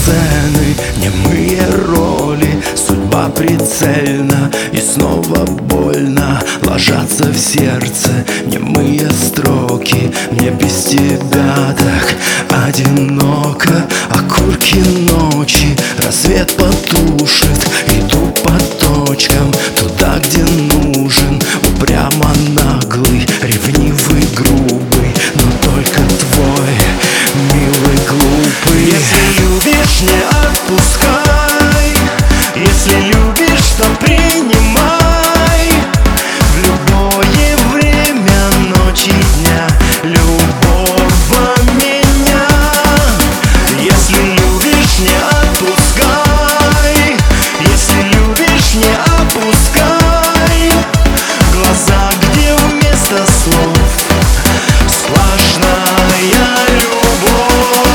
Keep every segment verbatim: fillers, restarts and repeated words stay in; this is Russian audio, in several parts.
сцены, немые роли, судьба прицельна и снова больно ложатся в сердце немые строки. Мне без тебя так одиноко, окурки ночи, рассвет потушит. Иду по точкам, туда, где нужен, упрямо наглый, ревнивый, грубый, но только твой, милый, глупый. Если любишь, не отпускай, если любишь, то принимай в любое время ночи и дня любого меня. Если любишь, не отпускай, если любишь, не опускай глаза, где вместо слов сплошная любовь.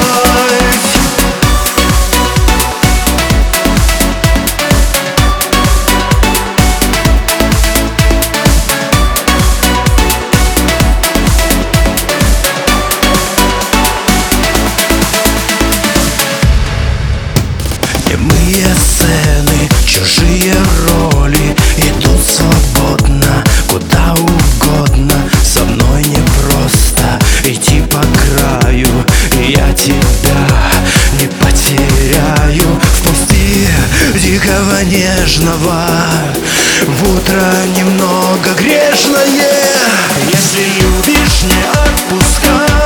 Немые сцены, чужие роли идут свободно, куда угодно. Со мной непросто идти по краю, и я тебя не потеряю. Впусти дикого нежного в утро немного грешное. Если любишь, не отпускай.